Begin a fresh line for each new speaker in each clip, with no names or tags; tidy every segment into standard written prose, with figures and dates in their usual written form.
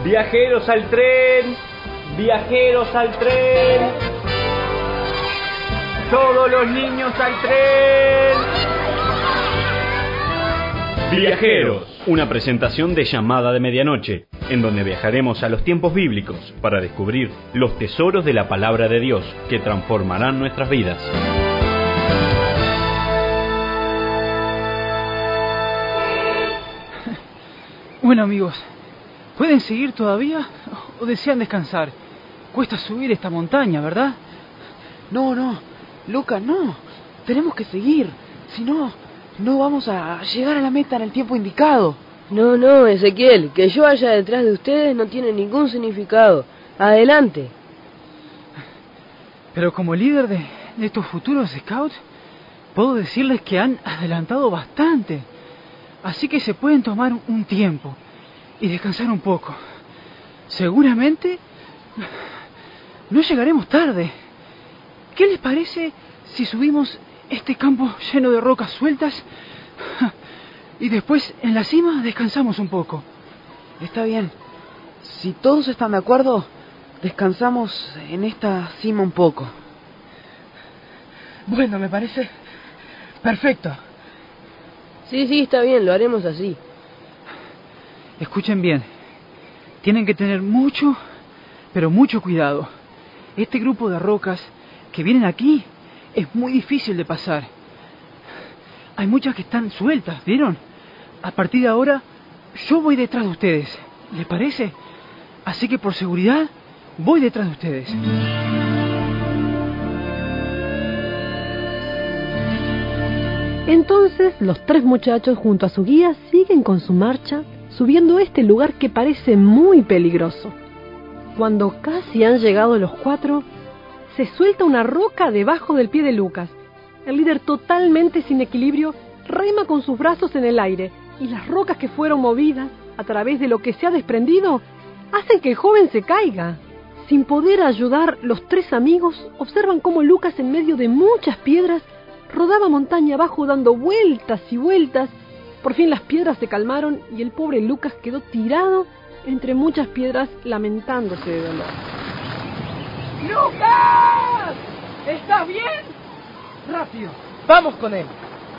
Viajeros al tren, viajeros al tren. Todos los niños al tren. Viajeros, una presentación de Llamada de Medianoche, en donde viajaremos a los tiempos bíblicos para descubrir los tesoros de la palabra de Dios que transformarán nuestras vidas.
Bueno, amigos, ¿pueden seguir todavía o desean descansar? Cuesta subir esta montaña, ¿verdad?
No, Lucas, no. Tenemos que seguir. Si no, no vamos a llegar a la meta en el tiempo indicado.
No, Ezequiel, que yo vaya detrás de ustedes no tiene ningún significado. Adelante.
Pero como líder de estos futuros scouts, puedo decirles que han adelantado bastante. Así que se pueden tomar un tiempo y descansar un poco. Seguramente no llegaremos tarde. ¿Qué les parece si subimos este campo lleno de rocas sueltas y después en la cima descansamos un poco?
Está bien. Si todos están de acuerdo, descansamos en esta cima un poco.
Bueno, me parece perfecto.
Sí, está bien, lo haremos así.
Escuchen bien. Tienen que tener mucho, pero mucho cuidado. Este grupo de rocas que vienen aquí es muy difícil de pasar. Hay muchas que están sueltas, ¿vieron? A partir de ahora, yo voy detrás de ustedes. ¿Les parece? Así que por seguridad, voy detrás de ustedes.
Entonces los tres muchachos junto a su guía siguen con su marcha, subiendo este lugar que parece muy peligroso. Cuando casi han llegado los cuatro, se suelta una roca debajo del pie de Lucas. El líder, totalmente sin equilibrio, rema con sus brazos en el aire, y las rocas que fueron movidas a través de lo que se ha desprendido hacen que el joven se caiga. Sin poder ayudar, los tres amigos observan cómo Lucas, en medio de muchas piedras, rodaba montaña abajo dando vueltas y vueltas. Por fin las piedras se calmaron y el pobre Lucas quedó tirado entre muchas piedras, lamentándose de dolor.
¡Lucas! ¿Estás bien? Rápido, vamos con él.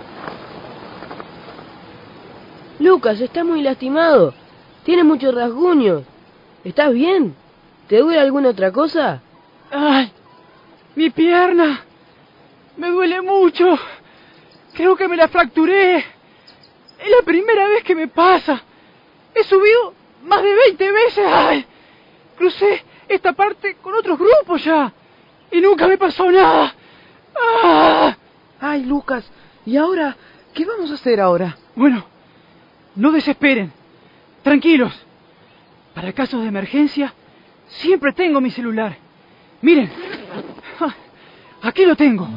Lucas, está muy lastimado. Tiene muchos rasguños. ¿Estás bien? ¿Te duele alguna otra cosa?
¡Ay! ¡Mi pierna! ¡Me duele mucho! Creo que me la fracturé. Es la primera vez que me pasa. He subido más de 20 veces. ¡Ay! Crucé esta parte con otros grupos ya. Y nunca me pasó nada. ¡Ah!
Ay, Lucas, ¿y ahora? ¿Qué vamos a hacer ahora?
Bueno, no desesperen. Tranquilos. Para casos de emergencia, siempre tengo mi celular. Miren. Aquí lo tengo.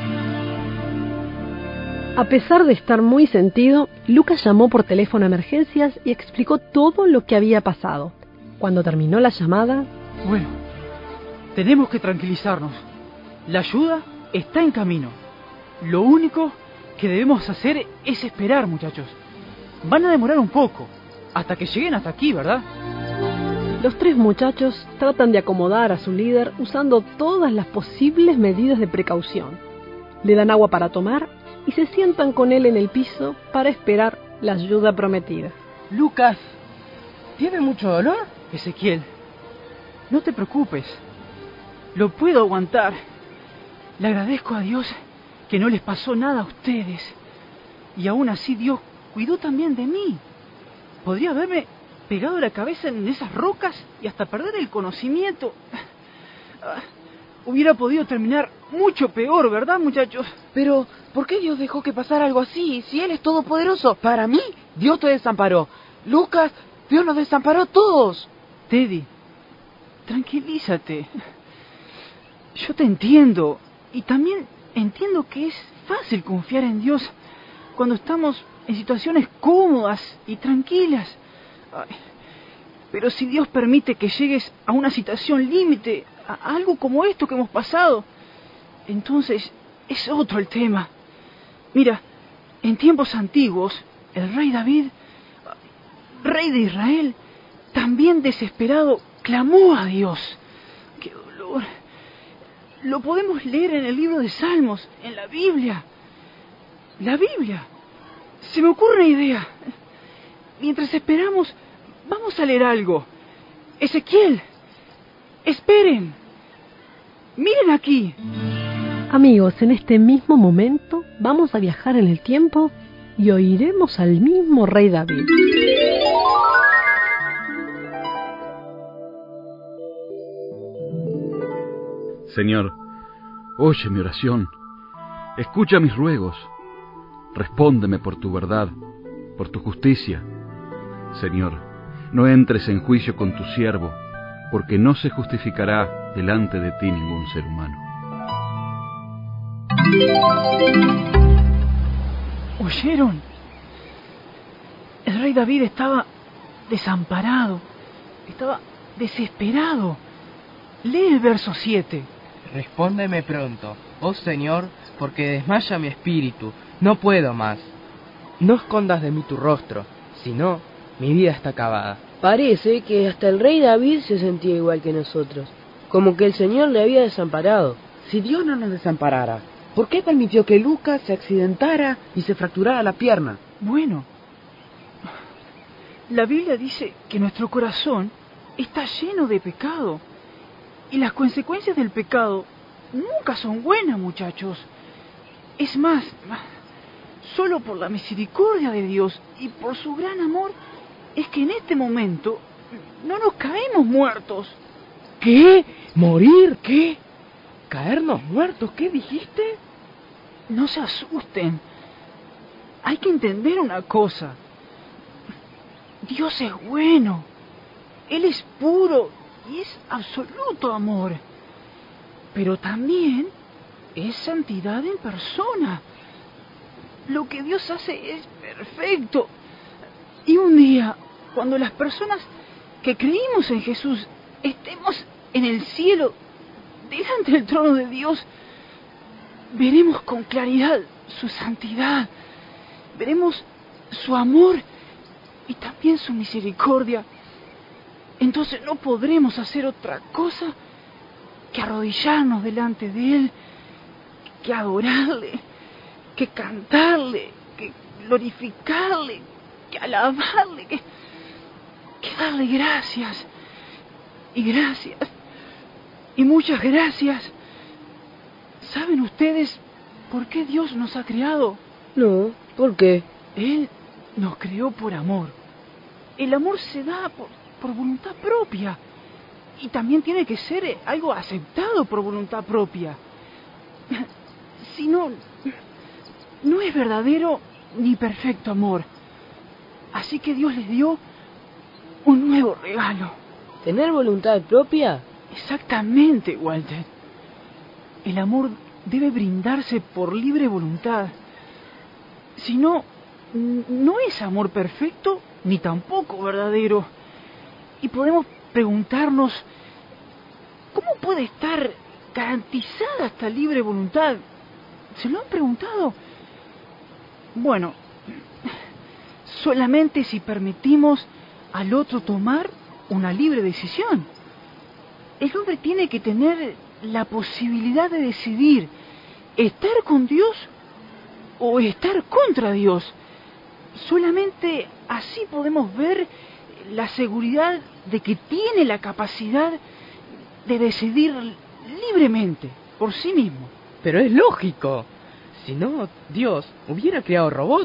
A pesar de estar muy sentido, Lucas llamó por teléfono a emergencias y explicó todo lo que había pasado. Cuando terminó la llamada...
Bueno, tenemos que tranquilizarnos. La ayuda está en camino. Lo único que debemos hacer es esperar, muchachos. Van a demorar un poco, hasta que lleguen hasta aquí, ¿verdad?
Los tres muchachos tratan de acomodar a su líder usando todas las posibles medidas de precaución. Le dan agua para tomar y se sientan con él en el piso para esperar la ayuda prometida.
Lucas, ¿tiene mucho dolor?
Ezequiel, no te preocupes. Lo puedo aguantar. Le agradezco a Dios que no les pasó nada a ustedes. Y aún así Dios cuidó también de mí. Podría haberme pegado la cabeza en esas rocas y hasta perder el conocimiento. Hubiera podido terminar mucho peor, ¿verdad, muchachos?
Pero, ¿por qué Dios dejó que pasara algo así? Si Él es todopoderoso. Para mí, Dios te desamparó. Lucas, Dios nos desamparó a todos.
Teddy, tranquilízate. Yo te entiendo. Y también entiendo que es fácil confiar en Dios cuando estamos en situaciones cómodas y tranquilas. Ay, pero si Dios permite que llegues a una situación límite, a algo como esto que hemos pasado, entonces es otro el tema. Mira, en tiempos antiguos, el rey David, rey de Israel, también desesperado, clamó a Dios. ¡Qué dolor! Lo podemos leer en el libro de Salmos, en la Biblia. La Biblia. Se me ocurre una idea. Mientras esperamos, vamos a leer algo. Ezequiel, esperen. Miren aquí.
Amigos, en este mismo momento vamos a viajar en el tiempo y oiremos al mismo rey David.
Señor, oye mi oración, escucha mis ruegos, respóndeme por tu verdad, por tu justicia. Señor, no entres en juicio con tu siervo, porque no se justificará delante de ti ningún ser humano.
¿Oyeron? El rey David estaba desamparado, estaba desesperado. Lee el verso 7.
Respóndeme pronto, oh Señor, porque desmaya mi espíritu, no puedo más. No escondas de mí tu rostro, si no, mi vida está acabada.
Parece que hasta el rey David se sentía igual que nosotros, como que el Señor le había desamparado.
Si Dios no nos desamparara, ¿por qué permitió que Lucas se accidentara y se fracturara la pierna?
Bueno, la Biblia dice que nuestro corazón está lleno de pecado. Y las consecuencias del pecado nunca son buenas, muchachos. Es más, solo por la misericordia de Dios y por su gran amor es que en este momento no nos caemos muertos.
¿Qué? ¿Morir? ¿Qué? ¿Caernos muertos? ¿Qué dijiste?
No se asusten. Hay que entender una cosa. Dios es bueno. Él es puro y es absoluto amor. Pero también es santidad en persona. Lo que Dios hace es perfecto. Y un día, cuando las personas que creímos en Jesús estemos en el cielo, delante del trono de Dios, veremos con claridad su santidad, veremos su amor y también su misericordia. Entonces no podremos hacer otra cosa que arrodillarnos delante de Él, que adorarle, que cantarle, que glorificarle, que alabarle, que darle gracias y gracias y muchas gracias. ¿Saben ustedes por qué Dios nos ha creado?
No, ¿por qué?
Él nos creó por amor. El amor se da por voluntad propia y también tiene que ser algo aceptado por voluntad propia. Si no, no es verdadero ni perfecto amor. Así que Dios les dio un nuevo regalo.
¿Tener voluntad propia?
Exactamente, Walter. El amor debe brindarse por libre voluntad. Si no, no es amor perfecto ni tampoco verdadero. Y podemos preguntarnos, ¿cómo puede estar garantizada esta libre voluntad? ¿Se lo han preguntado? Bueno, solamente si permitimos al otro tomar una libre decisión. El hombre tiene que tener la posibilidad de decidir estar con Dios o estar contra Dios. Solamente así podemos ver la seguridad de que tiene la capacidad de decidir libremente por sí mismo.
Pero es lógico. Si no, Dios hubiera creado robots.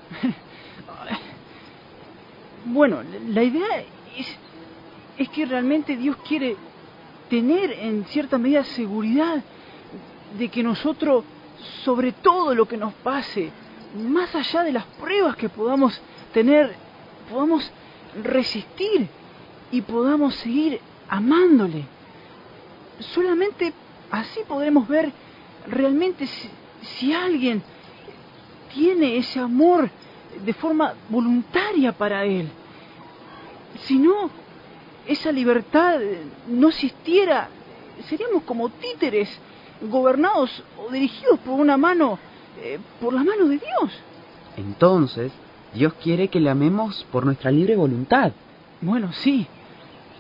Bueno, la idea es que realmente Dios quiere tener en cierta medida seguridad de que nosotros, sobre todo lo que nos pase, más allá de las pruebas que podamos tener, podamos resistir y podamos seguir amándole. Solamente así podremos ver realmente si alguien tiene ese amor de forma voluntaria para Él. Si no, esa libertad no existiera, seríamos como títeres, gobernados o dirigidos por la mano de Dios.
Entonces, Dios quiere que le amemos por nuestra libre voluntad.
Bueno, sí,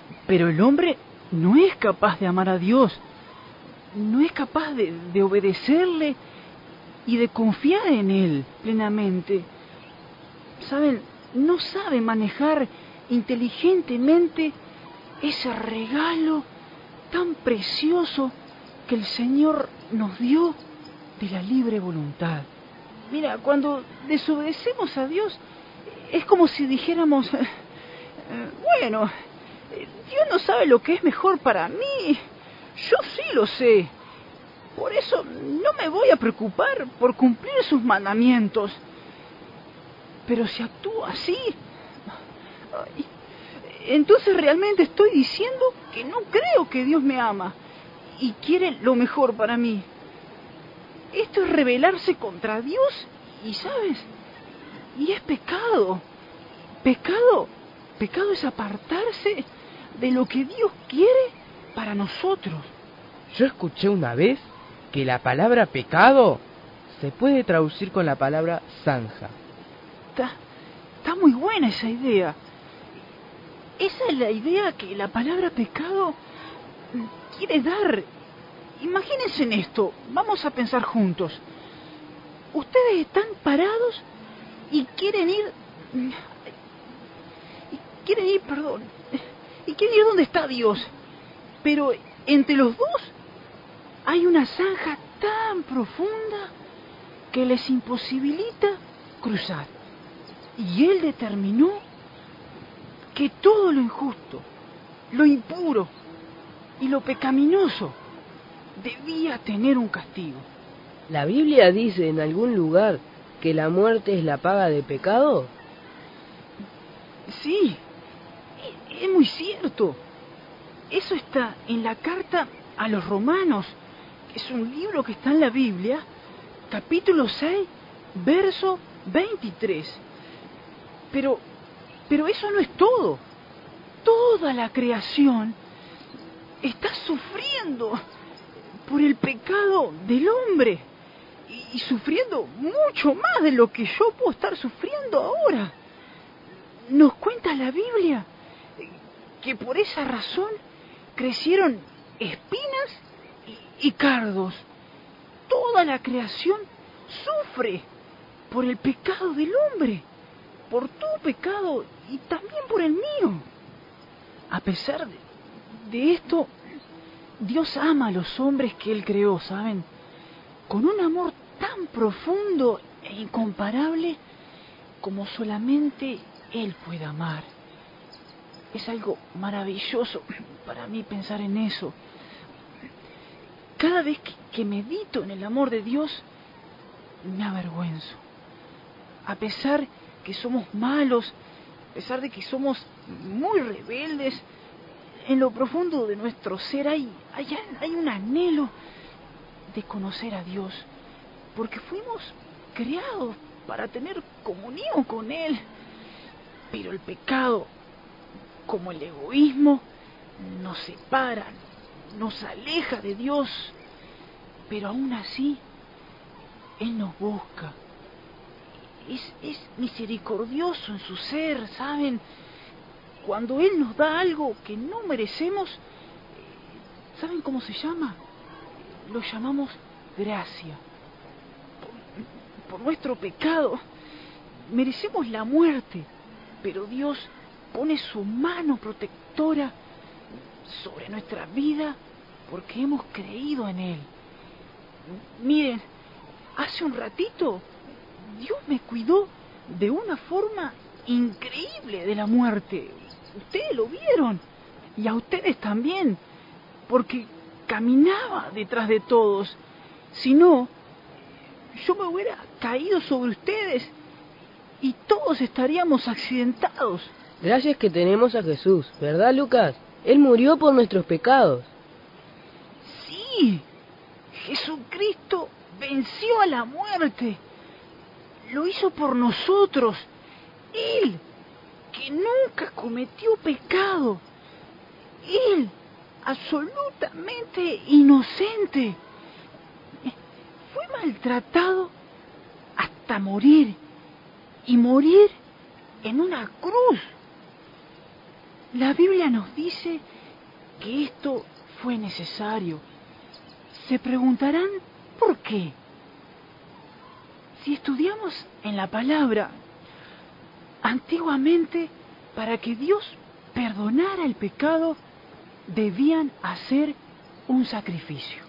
Pero el hombre no es capaz de amar a Dios, no es capaz de obedecerle y de confiar en Él plenamente. ¿Saben? No sabe manejar inteligentemente ese regalo tan precioso que el Señor nos dio de la libre voluntad. Mira, cuando desobedecemos a Dios, es como si dijéramos, bueno, Dios no sabe lo que es mejor para mí, yo sí lo sé. Por eso no me voy a preocupar por cumplir sus mandamientos. Pero si actúo así, entonces realmente estoy diciendo que no creo que Dios me ama y quiere lo mejor para mí. Esto es rebelarse contra Dios y, ¿sabes? Y es pecado. Pecado es apartarse de lo que Dios quiere para nosotros.
Yo escuché una vez que la palabra pecado se puede traducir con la palabra zanja.
Está muy buena esa idea. Esa es la idea que la palabra pecado quiere dar. Imagínense en esto, vamos a pensar juntos. Ustedes están parados y quieren ir donde está Dios. Pero entre los dos hay una zanja tan profunda que les imposibilita cruzar. Y Él determinó que todo lo injusto, lo impuro y lo pecaminoso debía tener un castigo.
¿La Biblia dice en algún lugar que la muerte es la paga de pecado?
Sí, es muy cierto. Eso está en la carta a los Romanos, que es un libro que está en la Biblia, capítulo 6, verso 23. Pero eso no es todo. Toda la creación está sufriendo por el pecado del hombre y sufriendo mucho más de lo que yo puedo estar sufriendo ahora. Nos cuenta la Biblia que por esa razón crecieron espinas y cardos. Toda la creación sufre por el pecado del hombre, por tu pecado y también por el mío. A pesar de esto, Dios ama a los hombres que Él creó, ¿saben? Con un amor tan profundo e incomparable como solamente Él puede amar. Es algo maravilloso para mí pensar en eso. Cada vez que medito en el amor de Dios, me avergüenzo. A pesar que somos malos, a pesar de que somos muy rebeldes, en lo profundo de nuestro ser hay un anhelo de conocer a Dios, porque fuimos creados para tener comunión con Él. Pero el pecado, como el egoísmo, nos separa, nos aleja de Dios. Pero aún así, Él nos busca. Es misericordioso en su ser, ¿saben? Cuando Él nos da algo que no merecemos, ¿saben cómo se llama? Lo llamamos gracia. Por nuestro pecado merecemos la muerte, pero Dios pone su mano protectora sobre nuestra vida porque hemos creído en Él. Miren, hace un ratito Dios me cuidó de una forma increíble de la muerte. Ustedes lo vieron, y a ustedes también, porque caminaba detrás de todos. Si no, yo me hubiera caído sobre ustedes y todos estaríamos accidentados.
Gracias que tenemos a Jesús, ¿verdad, Lucas? Él murió por nuestros pecados.
Sí, Jesucristo venció a la muerte. Lo hizo por nosotros. Él, que nunca cometió pecado. Él, absolutamente inocente. Fue maltratado hasta morir. Y morir en una cruz. La Biblia nos dice que esto fue necesario. Se preguntarán ¿por qué? Si estudiamos en la palabra, antiguamente, para que Dios perdonara el pecado, debían hacer un sacrificio.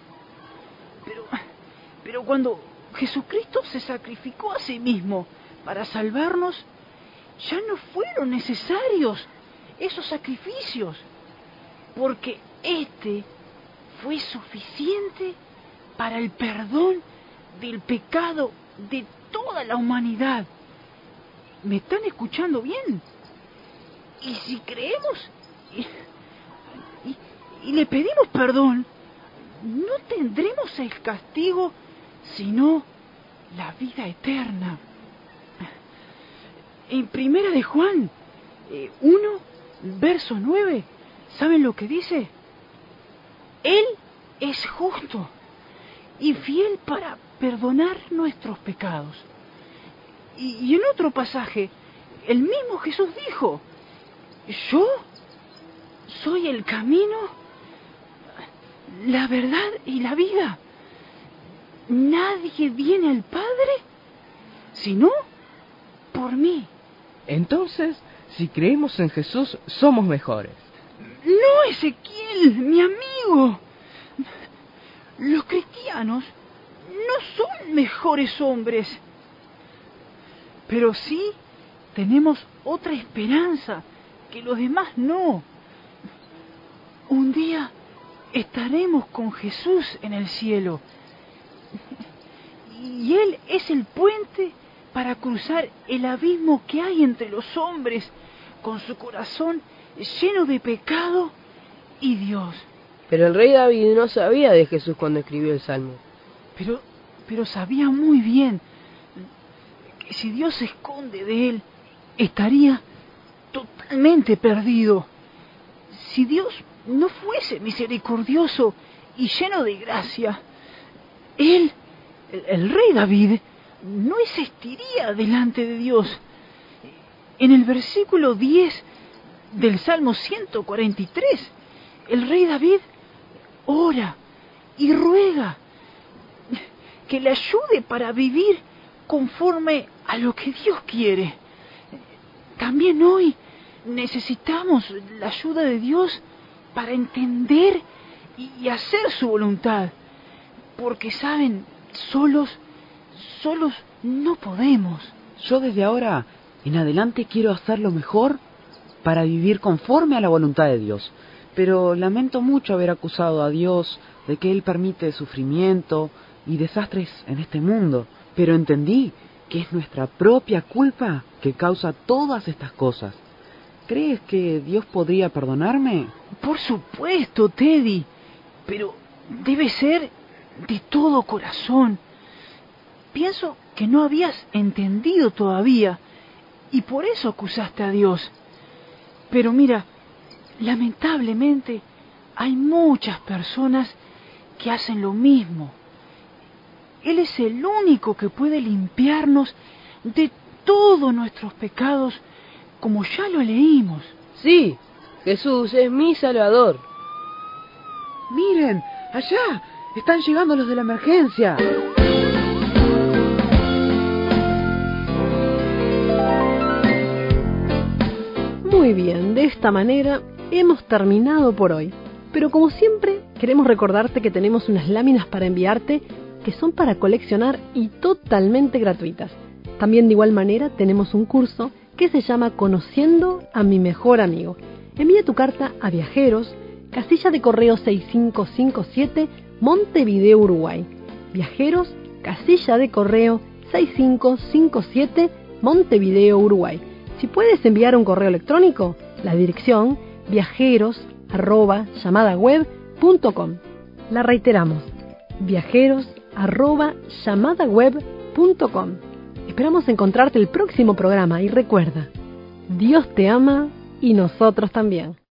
Pero cuando Jesucristo se sacrificó a sí mismo para salvarnos, ya no fueron necesarios esos sacrificios, porque este fue suficiente para el perdón del pecado de toda la humanidad. ¿Me están escuchando bien? Y si creemos y le pedimos perdón, no tendremos el castigo, sino la vida eterna. En Primera de Juan 1, verso 9, ¿saben lo que dice? Él es justo y fiel para perdonar nuestros pecados. Y en otro pasaje, el mismo Jesús dijo, yo soy el camino, la verdad y la vida. Nadie viene al Padre sino por mí.
Entonces, si creemos en Jesús, somos mejores.
No, Ezequiel, mi amigo. Los cristianos no son mejores hombres, pero sí tenemos otra esperanza que los demás no. Un día estaremos con Jesús en el cielo y Él es el puente para cruzar el abismo que hay entre los hombres con su corazón lleno de pecado y Dios.
Pero el rey David no sabía de Jesús cuando escribió el Salmo.
Pero sabía muy bien que si Dios se esconde de él, estaría totalmente perdido. Si Dios no fuese misericordioso y lleno de gracia, él, el rey David, no existiría delante de Dios. En el versículo 10 del Salmo 143, el rey David ora y ruega que le ayude para vivir conforme a lo que Dios quiere. También hoy necesitamos la ayuda de Dios para entender y hacer su voluntad, porque saben, solos no podemos.
Yo desde ahora en adelante quiero hacer lo mejor para vivir conforme a la voluntad de Dios, pero lamento mucho haber acusado a Dios de que Él permite sufrimiento y desastres en este mundo, pero entendí que es nuestra propia culpa que causa todas estas cosas. ¿Crees que Dios podría perdonarme?
Por supuesto, Teddy, pero debe ser de todo corazón. Pienso que no habías entendido todavía y por eso acusaste a Dios. Pero mira, lamentablemente hay muchas personas que hacen lo mismo. Él es el único que puede limpiarnos de todos nuestros pecados, como ya lo leímos.
Sí, Jesús es mi Salvador.
Miren, allá están llegando los de la emergencia.
Muy bien, de esta manera hemos terminado por hoy. Pero como siempre, queremos recordarte que tenemos unas láminas para enviarte que son para coleccionar y totalmente gratuitas. También de igual manera tenemos un curso que se llama Conociendo a mi mejor amigo. Envía tu carta a Viajeros, casilla de correo 6557, Montevideo, Uruguay. Viajeros, casilla de correo 6557, Montevideo, Uruguay. Si puedes enviar un correo electrónico, la dirección viajeros@llamadaweb.com. La reiteramos, viajeros@llamadaweb.com. Esperamos encontrarte el próximo programa y recuerda, Dios te ama y nosotros también.